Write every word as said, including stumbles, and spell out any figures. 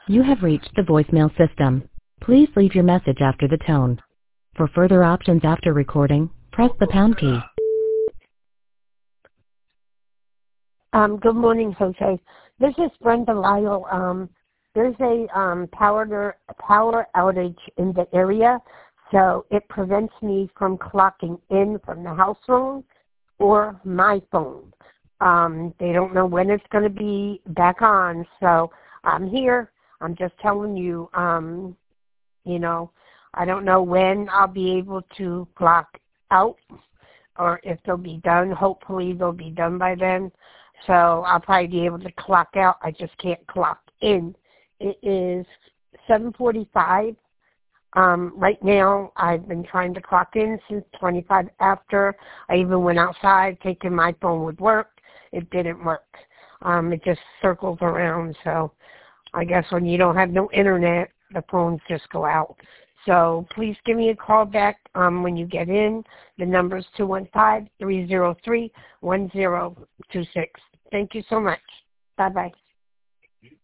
You have reached the voicemail system. Please leave your message after the tone. For further options after recording, press the pound key. Um, good morning, Jose. This is Brenda Lyle. Um, there's a um, power power outage in the area, so it prevents me from clocking in from the house phone or my phone. Um, they don't know when it's going to be back on, so I'm here. I'm just telling you, um, you know, I don't know when I'll be able to clock out or if they'll be done. Hopefully they'll be done by then. So I'll probably be able to clock out. I just can't clock in. It is seven forty-five. Um, right now, I've been trying to clock in since twenty-five after. I even went outside thinking my phone would work. It didn't work. Um, it just circles around. So I guess when you don't have no internet, the phones just go out. So please give me a call back um, when you get in. The number is two one five, three zero three, one zero two six. Thank you so much. Bye-bye.